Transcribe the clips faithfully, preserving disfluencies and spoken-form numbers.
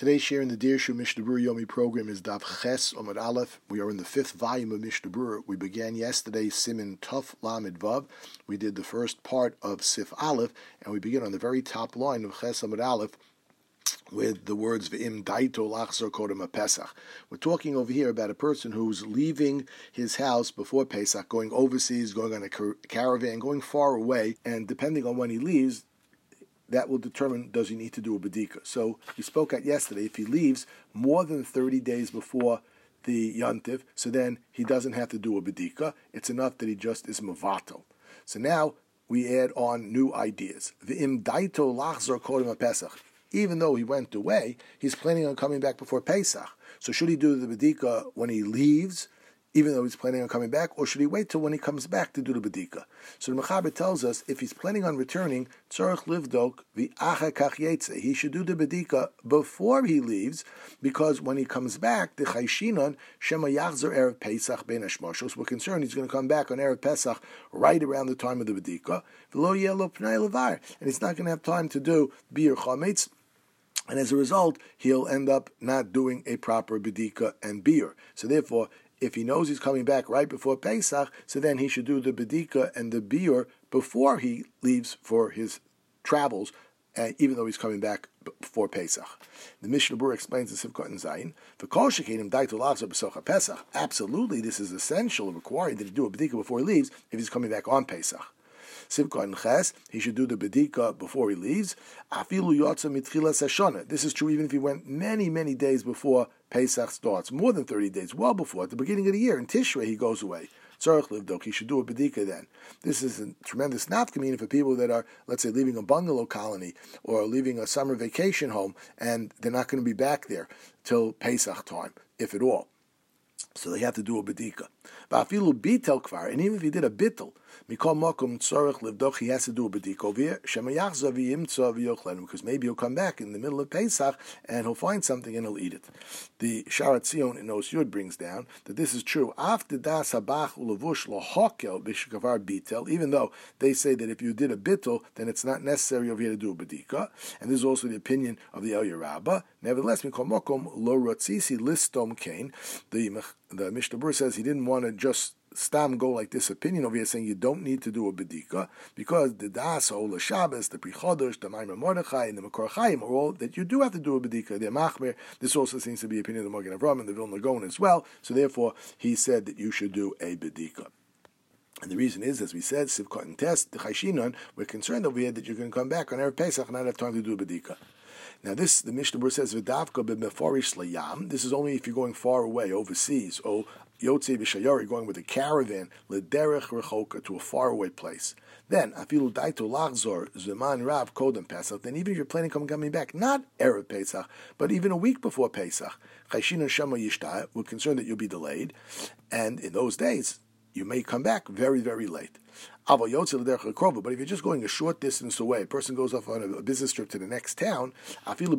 Today's share in the Dirshu Mishnah Berurah Yomi program is Daf Ches Omad Aleph. We are in the fifth volume of Mishnah Berurah. We began yesterday Siman Tuf Lamed Vav. We did the first part of Sif Aleph, and we begin on the very top line of Ches Omad Aleph with the words V'im Daito Lachzor Kodem Pesach. We're talking over here about a person who's leaving his house before Pesach, going overseas, going on a car- caravan, going far away, and depending on when he leaves, that will determine does he need to do a bedika. So we spoke at yesterday, if he leaves more than thirty days before the Yontif, so then he doesn't have to do a bedika. It's enough that he just is mavato. So now we add on new ideas. V'im daito lachzor kodem Pesach. Even though he went away, he's planning on coming back before Pesach. So should he do the bedika when he leaves, even though he's planning on coming back, or should he wait till when he comes back to do the bedika? So the Mechaber tells us, if he's planning on returning, tzorich livdok v'acha kach yetze, he should do the bedika before he leaves, because when he comes back, the chayshinon shema yachzer erev Pesach ben hashmoshos, we're concerned he's going to come back on erev Pesach right around the time of the bedika, v'lo yelo pnei levar, and he's not going to have time to do bir chametz. And as a result, he'll end up not doing a proper bedika and beer. So therefore, if he knows he's coming back right before Pesach, so then he should do the bedika and the beer before he leaves for his travels, uh, even though he's coming back before Pesach. The Mishnah Berurah explains the Sivkot and Zayin. The Kol Shekenim Daito Lachzor B'Socha Pesach. Absolutely, this is essential, required that he do a bedika before he leaves if he's coming back on Pesach. Sivkot and Ches, he should do the bedika before he leaves. Afilu Yotza Mitchilas Hashana. This is true even if he went many, many days before Pesach starts, more than thirty days, well before, at the beginning of the year. In Tishrei, he goes away. Tzorich Livdok, he should do a bedika then. This is a tremendous nafkamina for people that are, let's say, leaving a bungalow colony or leaving a summer vacation home, and they're not going to be back there till Pesach time, if at all. So they have to do a bedika. Va'afilu bitel kvar, and even if he did a bitel, mikol makom tzorich livdoch, he has to do a bedika over here. Shema yachzav yimtza v'yochlenim, because maybe he'll come back in the middle of Pesach and he'll find something and he'll eat it. The Sharat Zion in Os Yud brings down that this is true. After das habach ulevush lohokel b'shekavar bitel, even though they say that if you did a bitel, then it's not necessary over here to do a bedika. And this is also the opinion of the El Yerabba. Nevertheless, mikol makom lo ratzisi listom kain. The The Mishnah Berurah says he didn't want to just stam go like this opinion over here, saying you don't need to do a bedika, because the Das, Ola Shabbos, the Pri Chodesh, the Maimon Mordechai, and the Makor Chaim are all that you do have to do a bedika. They're machmer. This also seems to be the opinion of the Magen Avraham and the Vilna Gaon as well. So therefore, he said that you should do a bedika. And the reason is, as we said, Sivkot and Test, the Chayshinon, we're concerned over here that you're going to come back on Erev Pesach and not have time to do a bedika. Now this, the Mishnah Berurah says, V'davka b'meforish layam. This is only if you're going far away, overseas, or yotzei v'shayari, going with a caravan, l'derech rechoka, to a faraway place. Then, afilu daito lachzor zeman rav kodem Pesach. Then even if you're planning on coming back, not Erev Pesach, but even a week before Pesach, chayshin shema yishta, we're concerned that you'll be delayed, and in those days, you may come back very, very late. But if you're just going a short distance away, a person goes off on a business trip to the next town, even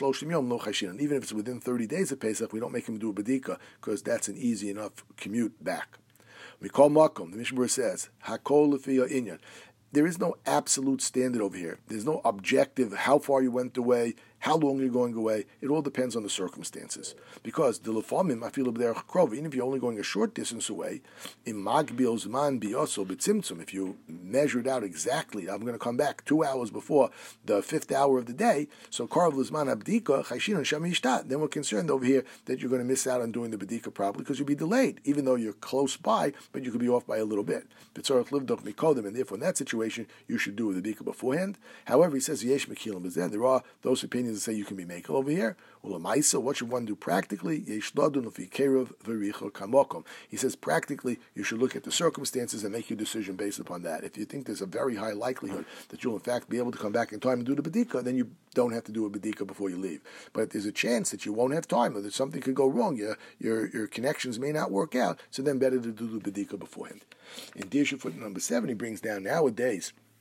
if it's within thirty days of Pesach, we don't make him do a bedika, because that's an easy enough commute back. We call makom. The Mishnah Berurah says, Hakol lefi inyan. There is no absolute standard over here. There's no objective how far you went away, how long you're going away. It all depends on the circumstances. Because the lefamim, I feel b'derech krov, even if you're only going a short distance away, im magbil zman biyoso b'tzimtzum, if you measure it out exactly, I'm going to come back two hours before the fifth hour of the day, so karv l'zman abdika chayshin and sham yishtat. Then we're concerned over here that you're going to miss out on doing the bedika properly because you'll be delayed, even though you're close by, but you could be off by a little bit. B'tzorach livdok mikodim, and therefore in that situation, you should do the bedika beforehand. However, he says yesh mekilim is there. There are those opinions that say you can be makel over here. Well, Maisa, what should one do practically? Yesh ladun lefi kerev v'richa kamokom. He says practically you should look at the circumstances and make your decision based upon that. If you think there's a very high likelihood that you'll in fact be able to come back in time and do the bedika, then you don't have to do a bedika before you leave. But if there's a chance that you won't have time or that something could go wrong, your your, your connections may not work out, so then better to do the bedika beforehand. In Dirshu footnote number seven, he brings down nowadays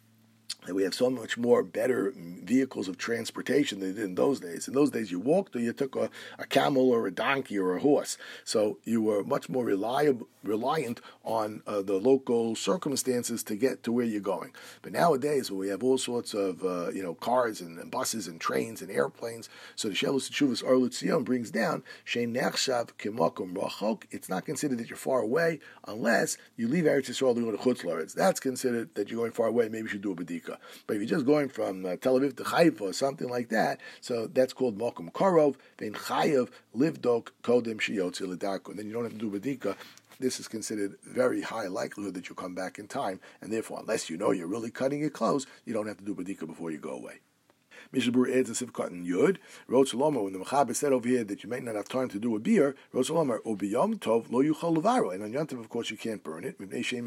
that we have so much more better vehicles of transportation than they did in those days. In those days, you walked or you took a, a camel or a donkey or a horse. So you were much more reliable, reliant on uh, the local circumstances to get to where you're going. But nowadays, when we have all sorts of uh, you know cars and, and buses and trains and airplanes, so the Shelus Teshuvas Or L'Tzion brings down Shein Nechshav K'Makom Rachok. It's not considered that you're far away unless you leave Eretz Yisrael to go to Chutz La'aretz. That's considered that you're going far away. Maybe you should do a bedika. But if you're just going from uh, Tel Aviv to Haifa or something like that, so that's called Mokum Karov, then Chayav Livdok Kodem Shiyotzi L'Darko. Then you don't have to do bedika. This is considered very high likelihood that you'll come back in time, and therefore, unless you know you're really cutting it close, you don't have to do bedika before you go away. Mishnah Berurah adds a Sivkot and Yud. Rotz Lomar, when the Mechaber said over here that you might not have time to do a beer, Rotz Lomar, Ubiyom Tov Lo Yuchol Levaro. And on Yontiv, of course, you can't burn it.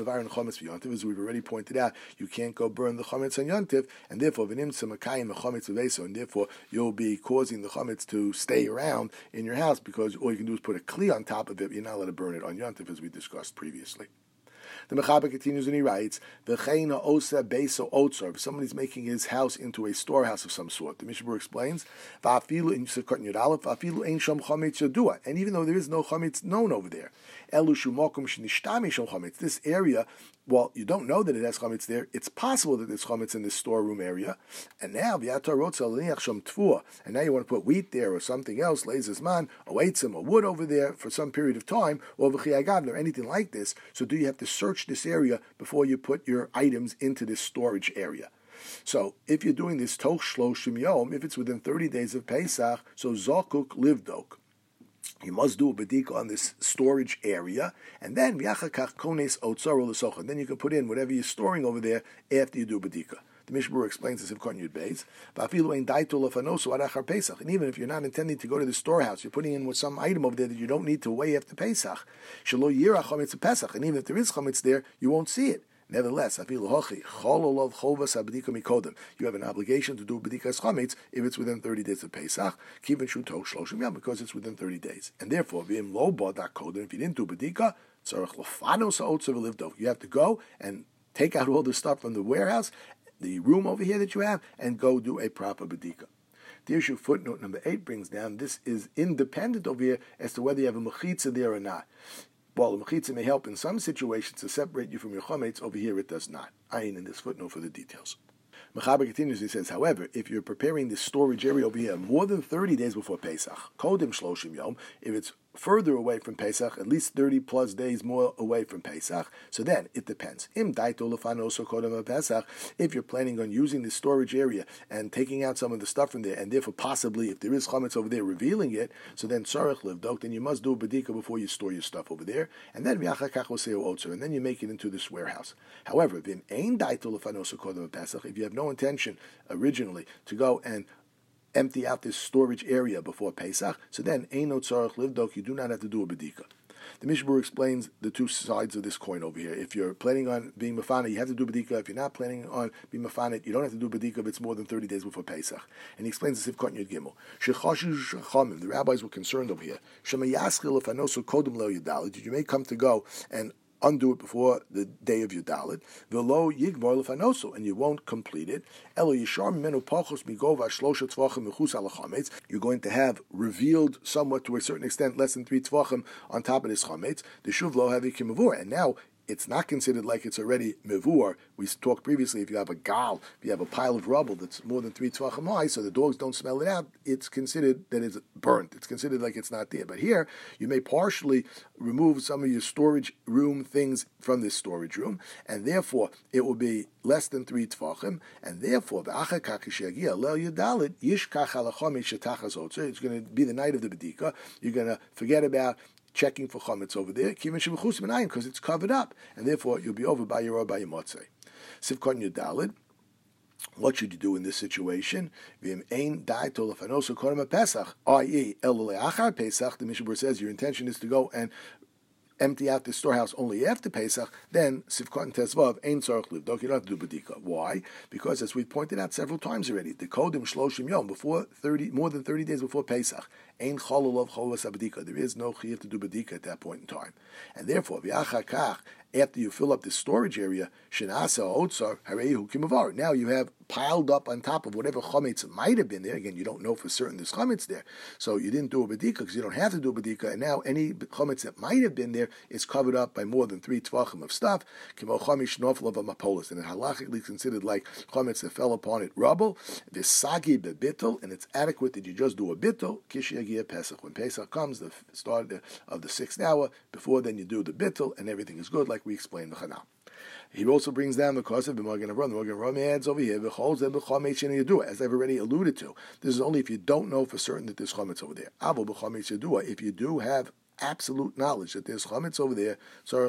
As we've already pointed out, you can't go burn the Chometz on Yontiv, and therefore, V'nim Tzemakayim Chometz Veso, and therefore, you'll be causing the Chometz to stay around in your house because all you can do is put a Kli on top of it. You're not allowed to burn it on Yontiv, as we discussed previously. The Mechaber continues and he writes, "V'cheina osa beso otzar." If somebody's making his house into a storehouse of some sort, the Mishnah Berurah explains, "Va'afilu in Yisakot Yud Aleph, va'afilu ein sham chametz yadua." And even though there is no chametz known over there, elu shumakum shenishtamei sham chametz. This area, well, you don't know that it has chametz there. It's possible that there's chametz in this storeroom area. And now v'yatar rotza l'niach sham tfua. And now you want to put wheat there or something else, leizesman, or weitzim, or wood over there for some period of time, or v'chiyagav, or anything like this. So do you have to search this area before you put your items into this storage area? So if you're doing this toch shloshim yom, if it's within thirty days of Pesach, so zokuk livdok, you must do a bedika on this storage area, and then v'yachakach kones otzar l'socha. Then you can put in whatever you're storing over there after you do bedika. The Mishnah Berurah explains this in Kon Yud Beis. And even if you're not intending to go to the storehouse, you're putting in with some item over there that you don't need to weigh after Pesach. And even if there is chametz there, you won't see it. Nevertheless, you have an obligation to do bedikas chametz if it's within thirty days of Pesach, because it's within thirty days. And therefore, if you didn't do bedika, you have to go and take out all the stuff from the warehouse, the room over here that you have, and go do a proper bedika. The issue footnote number eight brings down, this is independent over here as to whether you have a mechitza there or not. While the mechitza may help in some situations to separate you from your chometz, over here it does not. I ain't in this footnote for the details. Mechaber continues, he says, however, if you're preparing this storage area over here more than thirty days before Pesach, kodim shloshim yom, if it's further away from Pesach, at least thirty plus days more away from Pesach, so then it depends. Im daito lefanoso kodem Pesach, if you're planning on using this storage area and taking out some of the stuff from there, and therefore possibly, if there is chametz over there, revealing it, so then tzarech livdok, then you must do a bedika before you store your stuff over there, and then v'achakach oseo otzer, and then you make it into this warehouse. However, v'im ein daito lefanoso kodem Pesach, if you have no intention originally to go and empty out this storage area before Pesach, so then Eino Tzarech Livdok, you do not have to do a bedika. The Mishnah Berurah explains the two sides of this coin over here. If you're planning on being mafana, you have to do bedika. If you're not planning on being mafana, you don't have to do bedika if it's more than thirty days before Pesach. And he explains this if Kon Yud Gimel. The rabbis were concerned over here. Shema Yaschil Lefanoso Kodem Lo Yudalid. You may come to go and undo it before the day of your dalit, v'lo yigmor lefanoso, and you won't complete it. Elo yishar mimenu pachos migova shlosha tvachim mechus al chametz. You're going to have revealed somewhat to a certain extent less than three tvachim on top of this chametz. The shuv lo havi kimavur, and now it's not considered like it's already mevur. We talked previously, if you have a gal, if you have a pile of rubble that's more than three tvachim high, so the dogs don't smell it out, it's considered that it's burnt. It's considered like it's not there. But here, you may partially remove some of your storage room things from this storage room, and therefore, it will be less than three tvachim, and therefore, it's going to be the night of the bedika. You're going to forget about checking for chametz over there, because it's covered up, and therefore you'll be over by your or by your motzei. Sivkon Yudalid. What should you do in this situation? V'im ein daito lefanoso kodem Pesach, that is, el le'achar Pesach. The Mishnah Berurah says your intention is to go and empty out the storehouse only after Pesach, then Sivkot Tezvav ein tzarich livdok. You don't have to do bedika. Why? Because as we've pointed out several times already, the kodim shloshim yom, before thirty, more than thirty days before Pesach, ein chololav cholas abedika. There is no chiyuv to do bedika at that point in time, and therefore v'achakach after you fill up this storage area, shenasa otzar harehu kimavar. Now you have piled up on top of whatever chametz might have been there. Again, you don't know for certain there's chametz there, so you didn't do a bedika because you don't have to do a bedika. And now any chametz that might have been there is covered up by more than three tvachim of stuff. Kimo chamish nofel of a mapolis, and it's halachically considered like chametz that fell upon it rubble. Visagi bebittel, and it's adequate that you just do a bittel. Kishiagia Pesach. When Pesach comes, the start of the sixth hour, before then you do the bittel, and everything is good, like we explained the Chanal. He also brings down the cause of B'Magen Avraham. The Magen Avraham adds over here, as I've already alluded to. This is only if you don't know for certain that there's chametz over there. If you do have absolute knowledge that there's chametz over there,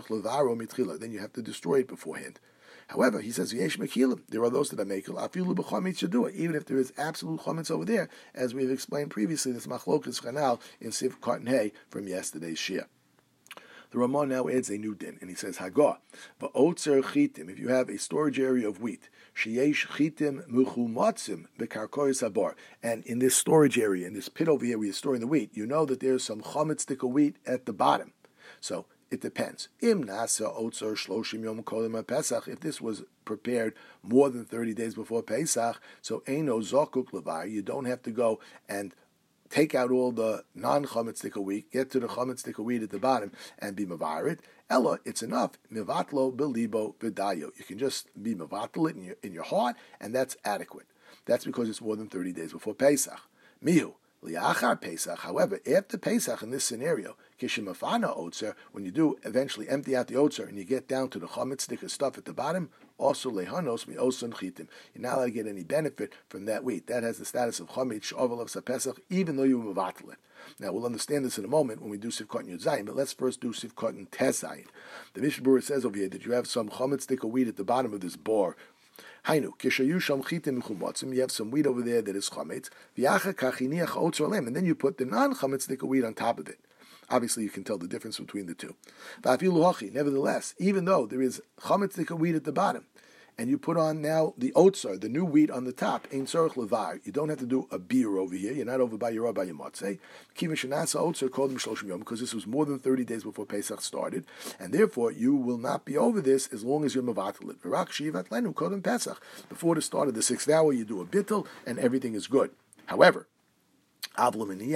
then you have to destroy it beforehand. However, he says, Yesh Mekilim, there are those that are Mekil, Afilu B'Chametz Shadua, even if there is absolute chametz over there, as we have explained previously, this Machlokas Chanal in Siv Kartan Hay from yesterday's Shia. The Ramah now adds a new din, and he says, Hagah, v'otzer chitim, if you have a storage area of wheat, sheyesh chitim muchumatzim bekarkoyes habar, and in this storage area, in this pit over here where you're storing the wheat, you know that there's some chametz stick of wheat at the bottom. So, it depends. Im nasa otzer shloshim yom kolim Pesach. If this was prepared more than thirty days before Pesach, so eino zokuk levar, you don't have to go and take out all the non-chametz stick of wheat, get to the chametz stick of wheat at the bottom, and be mavarit. Ella, it's enough. Mivatlo belibo vidayo. You can just be mivatl it in your in your heart, and that's adequate. That's because it's more than thirty days before Pesach. Mihu. Liachar Pesach, however, after Pesach in this scenario, kishimafana otzer, when you do eventually empty out the otzer and you get down to the chametz stick of stuff at the bottom, also lehanos mi osun chitim. You're not allowed to get any benefit from that wheat. That has the status of chametz shovel of sapesach, even though you mavatal it. Now we'll understand this in a moment when we do Sivkot and Yud Zayin, but let's first do Sivkot and Tes Zayin. The Mishnah Berurah says over here that you have some chametz stick of wheat at the bottom of this bar. Hainu, kishayu sham chitim mechumatzim. You have some wheat over there that is chametz. V'yacha kachiniach otzer alem, and then you put the non-chametz stick of wheat on top of it. Obviously, you can tell the difference between the two. V'afilu hachi. Nevertheless, even though there is chametz stick of wheat at the bottom, and you put on now the otzer, the new wheat on the top, ein tzorich levar. You don't have to do a beer over here. You're not over by your by your matzeh. Kiva shenasa otzer called shloshim yom, because this was more than thirty days before Pesach started, and therefore you will not be over this as long as you're mavatal it. V'rak shivat lenu kodem Pesach. Before the start of the sixth hour, you do a bittel, and everything is good. However, if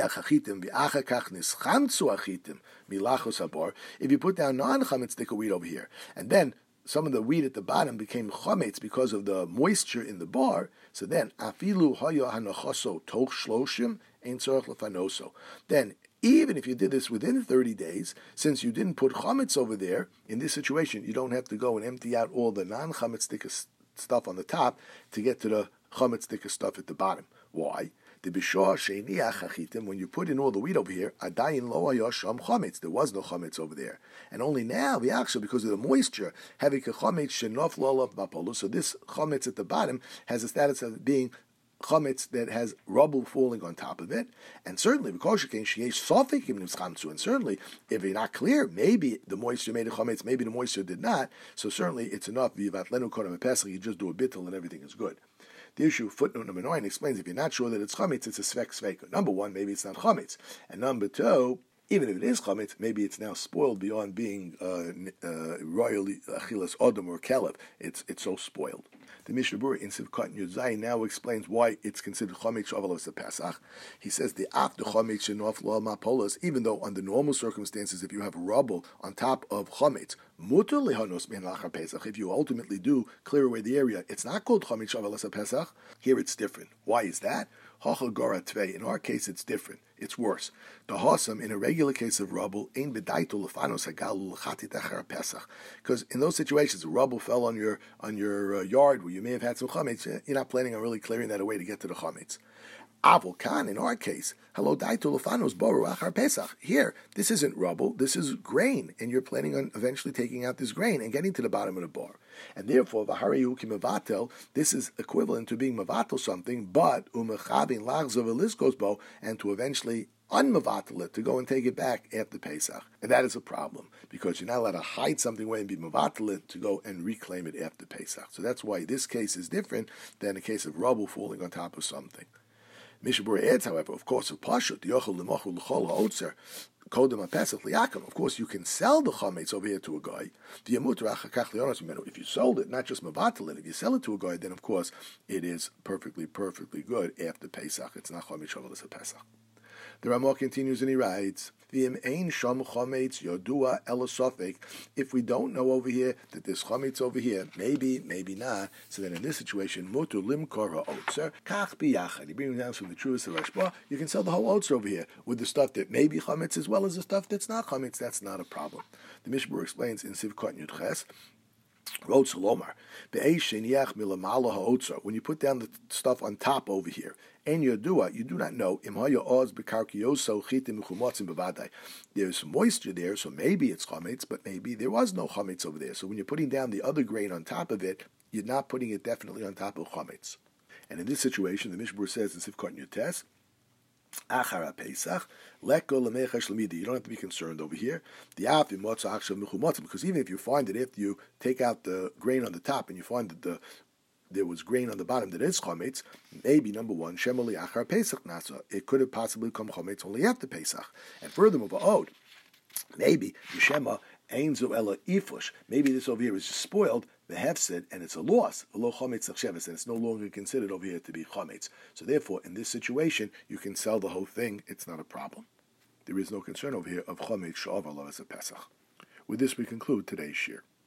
you put down non-chametz stick of wheat over here, and then some of the wheat at the bottom became chametz because of the moisture in the bar, so then afilu haya hanachaso toch shloshim ein tzorich lefanoso. Then, even if you did this within thirty days, since you didn't put chametz over there, in this situation, you don't have to go and empty out all the non-chametz stick stuff on the top to get to the chametz stick stuff at the bottom. Why? The bishor sheiniach hachitim, when you put in all the wheat over here, adayin lo hayasham chametz. There was no chametz over there, and only now the actual because of the moisture having a chametz shenof lolav bapolu. So this chametz at the bottom has the status of being chametz that has rubble falling on top of it, and certainly because and certainly if you're not clear, maybe the moisture made a chametz, maybe the moisture did not. So certainly it's enough. You just do a bittel and everything is good. The issue, footnote number nine, explains if you're not sure that it's chametz, it's a svek sveka. Number one, maybe it's not chametz. And number two, even if it is chametz, maybe it's now spoiled beyond being uh, uh, royally achilas odom or kelev. It's it's so spoiled. The Mishnah Berurah in Sivkot and Yud Zayin now explains why it's considered chametz shovel of Pesach. He says the after chametz shenof lo mapolos, even though under normal circumstances, if you have rubble on top of chametz, muter lehanos min lachar Pesach. If you ultimately do clear away the area, it's not called chametz shovel of Pesach. Here it's different. Why is that? In our case, it's different. It's worse. The hosam, in a regular case of rubble, ein bedaitu lefanos hagalu l'chatit achar Pesach. Because in those situations, the rubble fell on your on your uh, yard where you may have had some chametz. You're not planning on really clearing that away to get to the chametz. Avol kan, in our case, hello daitu lefanos boru achar Pesach. Here, this isn't rubble. This is grain, and you're planning on eventually taking out this grain and getting to the bottom of the bar. And therefore, v'harei ki mevatel, this is equivalent to being mevatel something, but umechavin lachzav eliskos bo, and to eventually unmevatel it, to go and take it back after Pesach. And that is a problem, because you're not allowed to hide something away and be mevatel it to go and reclaim it after Pesach. So that's why this case is different than a case of rubble falling on top of something. Mishnah Berurah adds, however, of course, of pashut yochel lemochu l'chol ha'otzer, Kodem Pesach Liakim. Of course, you can sell the chametz over here to a guy. If you sold it, not just mevatel it, if you sell it to a guy, then of course it is perfectly, perfectly good after Pesach. It's not chametz shavuos Pesach. The Ramah continues and he writes, if we don't know over here that there's chametz over here, maybe, maybe not, so then in this situation, mutu limkor ha'otzer, kach biyachad. You bring it down from the truest of Rashba, you can sell the whole otzer over here with the stuff that may be chametz as well as the stuff that's not chametz. That's not a problem. The Mishmur explains in Sivkot Yud Ches, when you put down the stuff on top over here, and you do it, you do not know. There's moisture there, so maybe it's chametz, but maybe there was no chametz over there. So when you're putting down the other grain on top of it, you're not putting it definitely on top of chametz. And in this situation, the Mishmur says in Sivkot Yutes, Achara Pesach, let go lemechash lemidi. You don't have to be concerned over here. The af imotza akshav mechumotzim, because even if you find that after you take out the grain on the top and you find that the there was grain on the bottom that is chametz, maybe number one shemali achar Pesach nasa. It could have possibly come chametz only after Pesach. And furthermore, va'od, maybe yeshema einzu ela ifush. Maybe this over here is just spoiled. The hefsed, and it's a loss, a lo chametz achsheves, and it's no longer considered over here to be chametz. So therefore, in this situation, you can sell the whole thing. It's not a problem. There is no concern over here of chametz sha'avar lo as a Pesach. With this, we conclude today's shir.